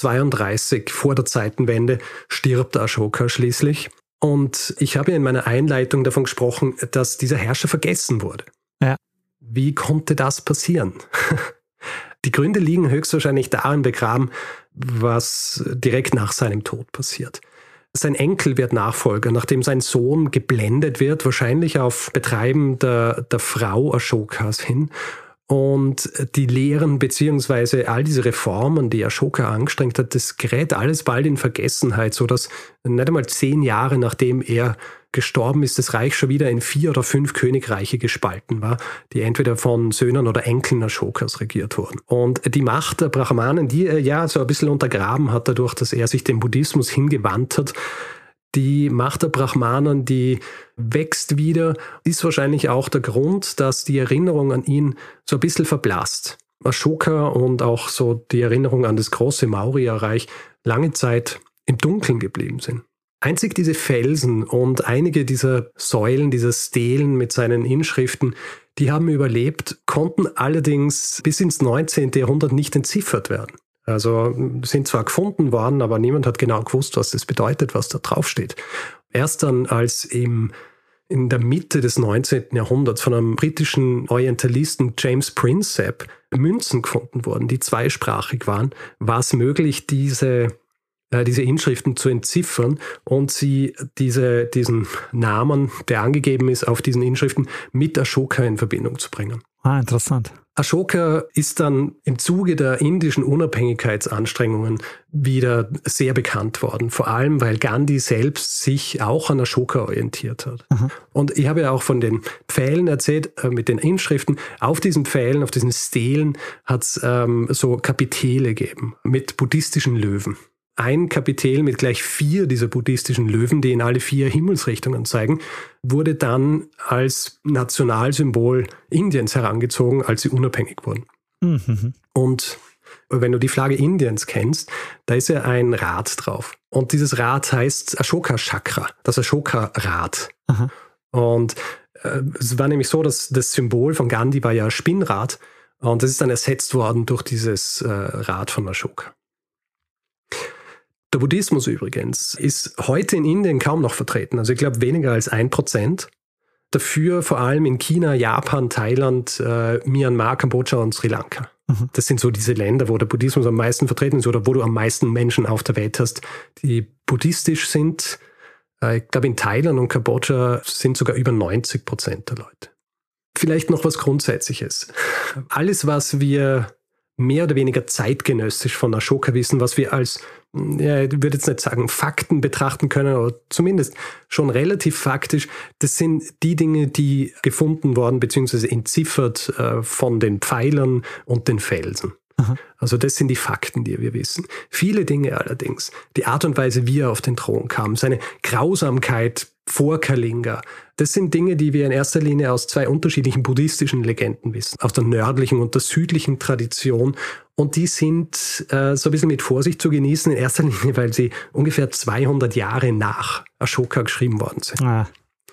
232 vor der Zeitenwende stirbt Ashoka schließlich und ich habe ja in meiner Einleitung davon gesprochen, dass dieser Herrscher vergessen wurde. Ja. Wie konnte das passieren? Die Gründe liegen höchstwahrscheinlich darin begraben, was direkt nach seinem Tod passiert. Sein Enkel wird Nachfolger, nachdem sein Sohn geblendet wird, wahrscheinlich auf Betreiben der Frau Ashokas hin. Und die Lehren beziehungsweise all diese Reformen, die Ashoka angestrengt hat, das gerät alles bald in Vergessenheit, sodass nicht einmal 10 Jahre nachdem er gestorben ist, das Reich schon wieder in 4 oder 5 Königreiche gespalten war, die entweder von Söhnen oder Enkeln Ashokas regiert wurden. Und die Macht der Brahmanen, die er ja so ein bisschen untergraben hat, dadurch, dass er sich dem Buddhismus hingewandt hat, die Macht der Brahmanen, die wächst wieder, ist wahrscheinlich auch der Grund, dass die Erinnerung an ihn so ein bisschen verblasst. Ashoka und auch so die Erinnerung an das große Maurya-Reich lange Zeit im Dunkeln geblieben sind. Einzig diese Felsen und einige dieser Säulen, dieser Stelen mit seinen Inschriften, die haben überlebt, konnten allerdings bis ins 19. Jahrhundert nicht entziffert werden. Also sind zwar gefunden worden, aber niemand hat genau gewusst, was das bedeutet, was da draufsteht. Erst dann, als in der Mitte des 19. Jahrhunderts von einem britischen Orientalisten James Prinsep Münzen gefunden wurden, die zweisprachig waren, war es möglich, diese Inschriften zu entziffern und sie diesen Namen, der angegeben ist auf diesen Inschriften, mit Ashoka in Verbindung zu bringen. Ah, interessant. Ashoka ist dann im Zuge der indischen Unabhängigkeitsanstrengungen wieder sehr bekannt worden, vor allem weil Gandhi selbst sich auch an Ashoka orientiert hat. Aha. Und ich habe ja auch von den Pfählen erzählt, mit den Inschriften. Auf diesen Pfählen, auf diesen Stelen hat es so Kapitelle gegeben mit buddhistischen Löwen. Ein Kapitel mit gleich 4 dieser buddhistischen Löwen, die in alle 4 Himmelsrichtungen zeigen, wurde dann als Nationalsymbol Indiens herangezogen, als sie unabhängig wurden. Mhm. Und wenn du die Flagge Indiens kennst, da ist ja ein Rad drauf. Und dieses Rad heißt Ashoka Chakra, das Ashoka Rad. Aha. Und es war nämlich so, dass das Symbol von Gandhi war ja ein Spinnrad und das ist dann ersetzt worden durch dieses Rad von Ashoka. Der Buddhismus übrigens ist heute in Indien kaum noch vertreten, also ich glaube weniger als 1%. Dafür vor allem in China, Japan, Thailand, Myanmar, Kambodscha und Sri Lanka. Mhm. Das sind so diese Länder, wo der Buddhismus am meisten vertreten ist oder wo du am meisten Menschen auf der Welt hast, die buddhistisch sind. Ich glaube in Thailand und Kambodscha sind sogar über 90% der Leute. Vielleicht noch was Grundsätzliches. Alles, was wir mehr oder weniger zeitgenössisch von Ashoka wissen, was wir als, ja, ich würde jetzt nicht sagen Fakten betrachten können, aber zumindest schon relativ faktisch, das sind die Dinge, die gefunden worden bzw. entziffert von den Pfeilern und den Felsen. Aha. Also das sind die Fakten, die wir wissen. Viele Dinge allerdings, die Art und Weise, wie er auf den Thron kam, seine Grausamkeit vor Kalinga, das sind Dinge, die wir in erster Linie aus 2 unterschiedlichen buddhistischen Legenden wissen. Aus der nördlichen und der südlichen Tradition. Und die sind so ein bisschen mit Vorsicht zu genießen, in erster Linie, weil sie ungefähr 200 Jahre nach Ashoka geschrieben worden sind. Ah.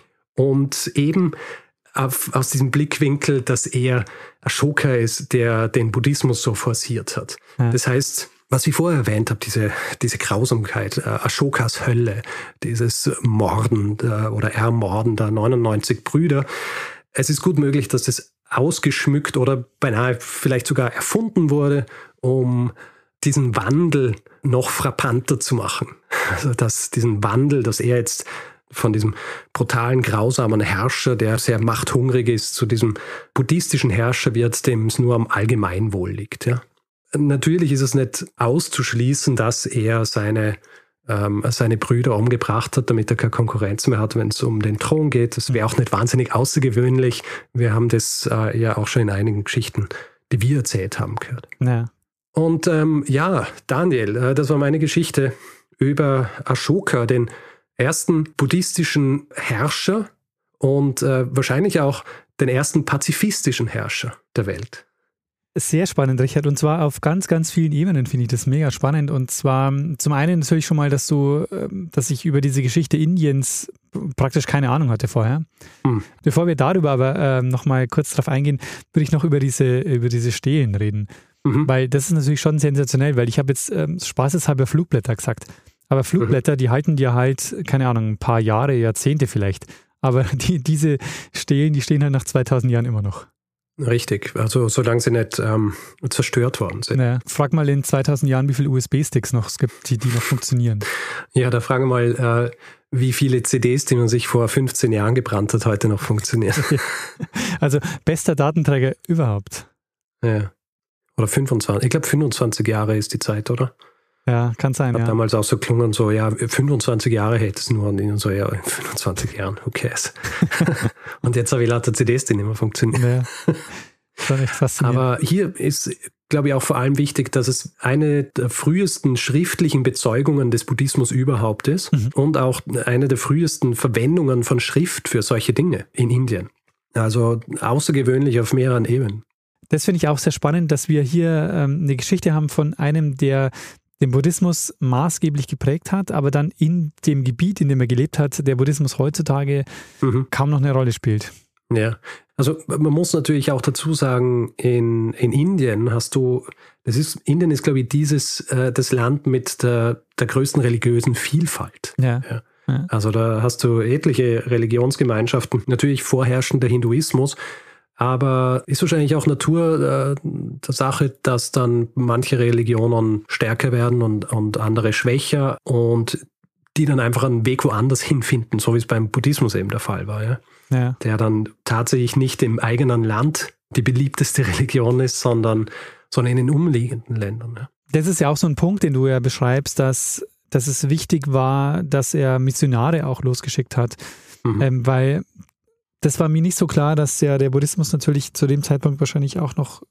Und eben aus diesem Blickwinkel, dass er Ashoka ist, der den Buddhismus so forciert hat. Ja. Das heißt, was ich vorher erwähnt habe, diese Grausamkeit, Ashokas Hölle, dieses Morden oder Ermorden der 99 Brüder. Es ist gut möglich, dass das ausgeschmückt oder beinahe vielleicht sogar erfunden wurde, um diesen Wandel noch frappanter zu machen. Also diesen Wandel, dass er jetzt von diesem brutalen, grausamen Herrscher, der sehr machthungrig ist, zu diesem buddhistischen Herrscher wird, dem es nur am Allgemeinwohl liegt. Ja. Natürlich ist es nicht auszuschließen, dass er seine Brüder umgebracht hat, damit er keine Konkurrenz mehr hat, wenn es um den Thron geht. Das wäre auch nicht wahnsinnig außergewöhnlich. Wir haben das ja auch schon in einigen Geschichten, die wir erzählt haben, gehört. Ja. Und Daniel, das war meine Geschichte über Ashoka, den ersten buddhistischen Herrscher und wahrscheinlich auch den ersten pazifistischen Herrscher der Welt. Sehr spannend, Richard. Und zwar auf ganz, ganz vielen Ebenen finde ich das mega spannend. Und zwar zum einen natürlich schon mal, dass ich über diese Geschichte Indiens praktisch keine Ahnung hatte vorher. Bevor wir darüber aber nochmal kurz drauf eingehen, würde ich noch über diese Stelen reden. Weil das ist natürlich schon sensationell, weil ich habe jetzt spaßeshalber Flugblätter gesagt. Aber Flugblätter, die halten dir halt, keine Ahnung, ein paar Jahre, Jahrzehnte vielleicht. Aber diese Stelen, die stehen halt nach 2000 Jahren immer noch. Richtig, also solange sie nicht zerstört worden sind. Naja, frag mal in 2000 Jahren, wie viele USB-Sticks noch es gibt, die noch funktionieren. Ja, da fragen wir mal, wie viele CDs, die man sich vor 15 Jahren gebrannt hat, heute noch funktionieren. Also bester Datenträger überhaupt. Ja. Oder 25. Ich glaube 25 Jahre ist die Zeit, oder? Ja, kann sein, ja. Damals auch so klungen, so, 25 Jahre hätte es nur und so, in 25 Jahren, who cares? Und jetzt habe ich lauter CDs, die nicht mehr funktionieren. Ja, schon echt faszinierend. Aber hier ist, glaube ich, auch vor allem wichtig, dass es eine der frühesten schriftlichen Bezeugungen des Buddhismus überhaupt ist und auch eine der frühesten Verwendungen von Schrift für solche Dinge in Indien. Also außergewöhnlich auf mehreren Ebenen. Das finde ich auch sehr spannend, dass wir hier eine Geschichte haben von einem, der den Buddhismus maßgeblich geprägt hat, aber dann in dem Gebiet, in dem er gelebt hat, der Buddhismus heutzutage kaum noch eine Rolle spielt. Ja, also man muss natürlich auch dazu sagen, in Indien Indien ist, glaube ich, das Land mit der größten religiösen Vielfalt. Ja. Also da hast du etliche Religionsgemeinschaften, natürlich vorherrschender Hinduismus, aber ist wahrscheinlich auch Natur der Sache, dass dann manche Religionen stärker werden und andere schwächer und die dann einfach einen Weg woanders hinfinden, so wie es beim Buddhismus eben der Fall war. Ja? Der dann tatsächlich nicht im eigenen Land die beliebteste Religion ist, sondern in den umliegenden Ländern. Ja? Das ist ja auch so ein Punkt, den du ja beschreibst, dass es wichtig war, dass er Missionare auch losgeschickt hat, weil das war mir nicht so klar, dass der Buddhismus natürlich zu dem Zeitpunkt wahrscheinlich auch noch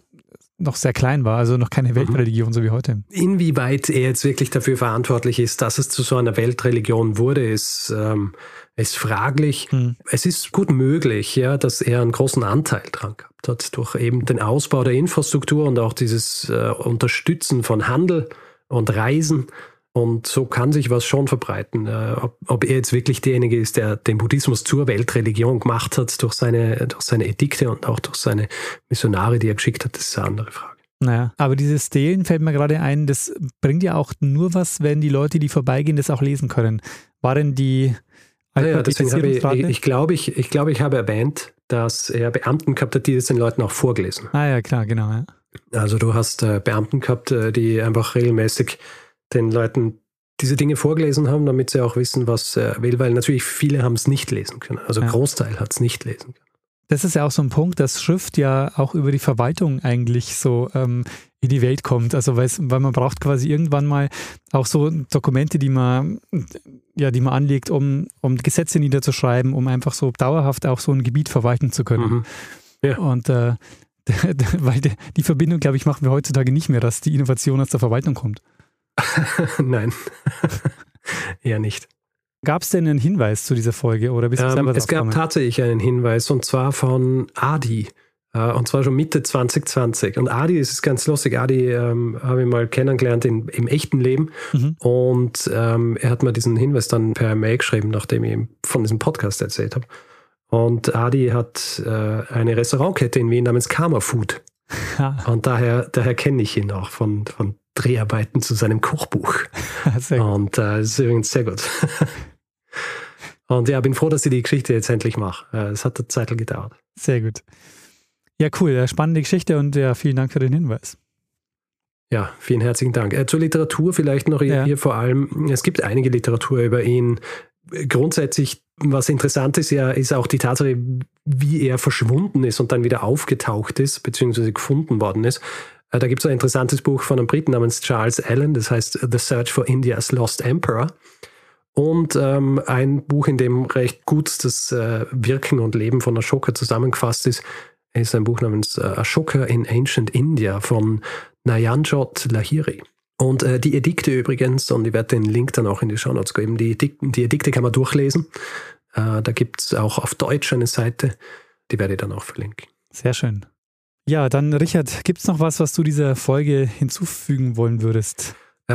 sehr klein war, also noch keine Weltreligion, so wie heute. Inwieweit er jetzt wirklich dafür verantwortlich ist, dass es zu so einer Weltreligion wurde, ist fraglich. Es ist gut möglich, ja, dass er einen großen Anteil dran gehabt hat, durch eben den Ausbau der Infrastruktur und auch dieses Unterstützen von Handel und Reisen. Und so kann sich was schon verbreiten. Ob er jetzt wirklich derjenige ist, der den Buddhismus zur Weltreligion gemacht hat, durch seine Edikte und auch durch seine Missionare, die er geschickt hat, das ist eine andere Frage. Naja, aber dieses Stelen fällt mir gerade ein, das bringt ja auch nur was, wenn die Leute, die vorbeigehen, das auch lesen können. War denn die Alphabetisierungsrate? Ich glaube, ich habe erwähnt, dass er Beamten gehabt hat, die das den Leuten auch vorgelesen haben. Ah ja, klar, genau. Ja. Also du hast Beamten gehabt, die einfach regelmäßig den Leuten diese Dinge vorgelesen haben, damit sie auch wissen, was er will, weil natürlich viele haben es nicht lesen können. Also ein Großteil hat es nicht lesen können. Das ist ja auch so ein Punkt, dass Schrift ja auch über die Verwaltung eigentlich so in die Welt kommt. Also weil man braucht quasi irgendwann mal auch so Dokumente, die man anlegt, um Gesetze niederzuschreiben, um einfach so dauerhaft auch so ein Gebiet verwalten zu können. Ja. Und Weil die Verbindung, glaube ich, machen wir heutzutage nicht mehr, dass die Innovation aus der Verwaltung kommt. Nein, eher nicht. Gab es denn einen Hinweis zu dieser Folge? Oder bist du selber es gab tatsächlich einen Hinweis, und zwar von Adi. Und zwar schon Mitte 2020. Und Adi, es ist ganz lustig, Adi habe ich mal kennengelernt im echten Leben. Und er hat mir diesen Hinweis dann per Mail geschrieben, nachdem ich ihm von diesem Podcast erzählt habe. Und Adi hat eine Restaurantkette in Wien namens Karma Food. Und daher kenne ich ihn auch von Dreharbeiten zu seinem Kochbuch. Und das ist übrigens sehr gut. Und ja, bin froh, dass ich die Geschichte jetzt endlich mache. Es hat eine Zeit gedauert. Sehr gut. Ja, cool. Spannende Geschichte und ja, vielen Dank für den Hinweis. Ja, vielen herzlichen Dank. Zur Literatur vielleicht noch hier vor allem. Es gibt einige Literatur über ihn. Grundsätzlich, was interessant ist ja, ist auch die Tatsache, wie er verschwunden ist und dann wieder aufgetaucht ist, beziehungsweise gefunden worden ist. Da gibt es ein interessantes Buch von einem Briten namens Charles Allen, das heißt The Search for India's Lost Emperor. Und ein Buch, in dem recht gut das Wirken und Leben von Ashoka zusammengefasst ist ein Buch namens Ashoka in Ancient India von Nayanjot Lahiri. Und die Edikte übrigens, und ich werde den Link dann auch in die Shownotes geben, die Edikte kann man durchlesen. Da gibt es auch auf Deutsch eine Seite, die werde ich dann auch verlinken. Sehr schön. Ja, dann Richard, gibt es noch was du dieser Folge hinzufügen wollen würdest?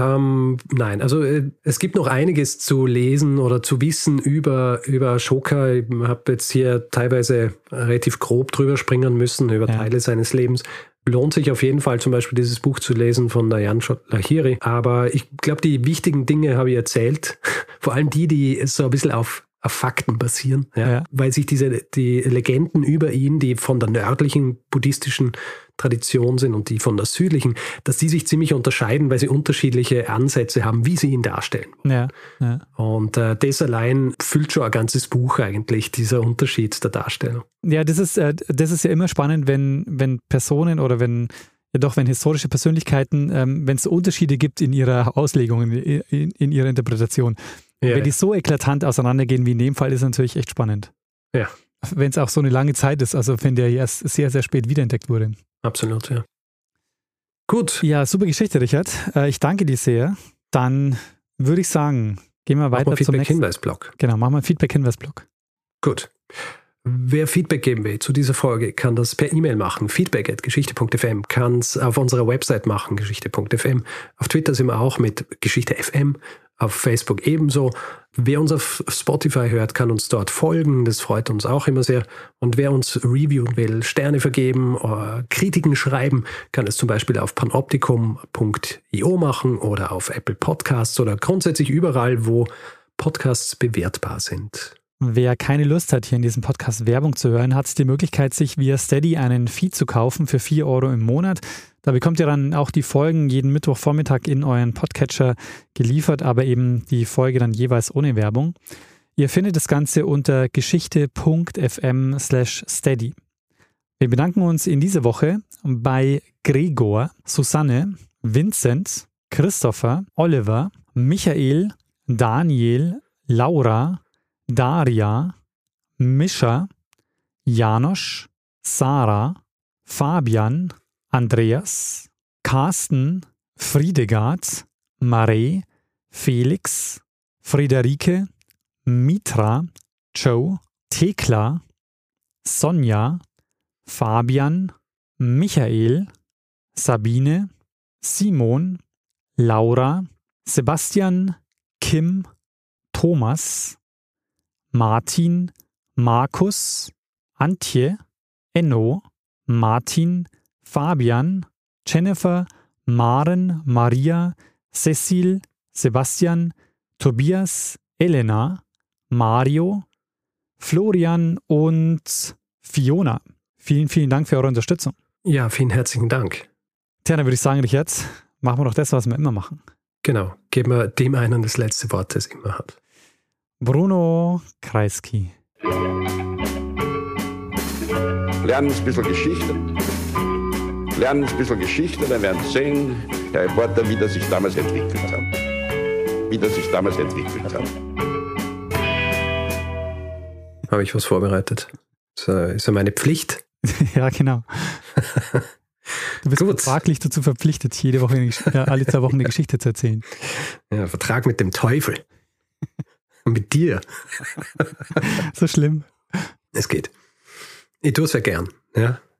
Nein, also es gibt noch einiges zu lesen oder zu wissen über Ashoka. Ich habe jetzt hier teilweise relativ grob drüber springen müssen, über Teile seines Lebens. Lohnt sich auf jeden Fall zum Beispiel dieses Buch zu lesen von Nayanjot Lahiri. Aber ich glaube, die wichtigen Dinge habe ich erzählt. Vor allem die so ein bisschen auf Fakten basieren. Weil sich die Legenden über ihn, die von der nördlichen buddhistischen Tradition sind und die von der südlichen, dass die sich ziemlich unterscheiden, weil sie unterschiedliche Ansätze haben, wie sie ihn darstellen. Ja. Und das allein füllt schon ein ganzes Buch eigentlich, dieser Unterschied der Darstellung. Ja, das ist ja immer spannend, wenn Personen oder wenn historische Persönlichkeiten, wenn es Unterschiede gibt in ihrer Auslegung, in ihrer Interpretation. Wenn die so eklatant auseinandergehen wie in dem Fall, ist es natürlich echt spannend. Ja. Wenn es auch so eine lange Zeit ist, also wenn der erst sehr, sehr spät wiederentdeckt wurde. Absolut, ja. Gut. Ja, super Geschichte, Richard. Ich danke dir sehr. Dann würde ich sagen, gehen wir weiter zum nächsten Feedback-Hinweis-Blog. Genau, machen wir einen Feedback-Hinweis-Blog. Gut. Wer Feedback geben will zu dieser Folge, kann das per E-Mail machen, feedback@geschichte.fm, kann es auf unserer Website machen, geschichte.fm. Auf Twitter sind wir auch mit Geschichte.fm, auf Facebook ebenso. Wer uns auf Spotify hört, kann uns dort folgen, das freut uns auch immer sehr. Und wer uns reviewen will, Sterne vergeben, Kritiken schreiben, kann es zum Beispiel auf panoptikum.io machen oder auf Apple Podcasts oder grundsätzlich überall, wo Podcasts bewertbar sind. Wer keine Lust hat, hier in diesem Podcast Werbung zu hören, hat die Möglichkeit, sich via Steady einen Feed zu kaufen für 4 € im Monat. Da bekommt ihr dann auch die Folgen jeden Mittwochvormittag in euren Podcatcher geliefert, aber eben die Folge dann jeweils ohne Werbung. Ihr findet das Ganze unter geschichte.fm/steady. Wir bedanken uns in dieser Woche bei Gregor, Susanne, Vincent, Christopher, Oliver, Michael, Daniel, Laura, Daria, Mischa, Janosch, Sarah, Fabian, Andreas, Carsten, Friedegard, Maree, Felix, Friederike, Mitra, Joe, Thekla, Sonja, Fabian, Michael, Sabine, Simon, Laura, Sebastian, Kim, Thomas, Martin, Markus, Antje, Enno, Martin, Fabian, Jennifer, Maren, Maria, Cecil, Sebastian, Tobias, Elena, Mario, Florian und Fiona. Vielen, vielen Dank für eure Unterstützung. Ja, vielen herzlichen Dank. Tja, dann würde ich sagen, Richard, machen wir doch das, was wir immer machen. Genau, geben wir dem einen das letzte Wort, das er immer hat. Bruno Kreisky. Lernen ein bisschen Geschichte. Dann werden Sie sehen, Herr Reporter, wie das sich damals entwickelt hat. Habe ich was vorbereitet? Das ist ja meine Pflicht. Ja, genau. Du bist vertraglich dazu verpflichtet, alle 2 Wochen eine Geschichte zu erzählen. Ja, Vertrag mit dem Teufel. Und mit dir. So schlimm. Es geht. Ich tue es ja gern. Ja?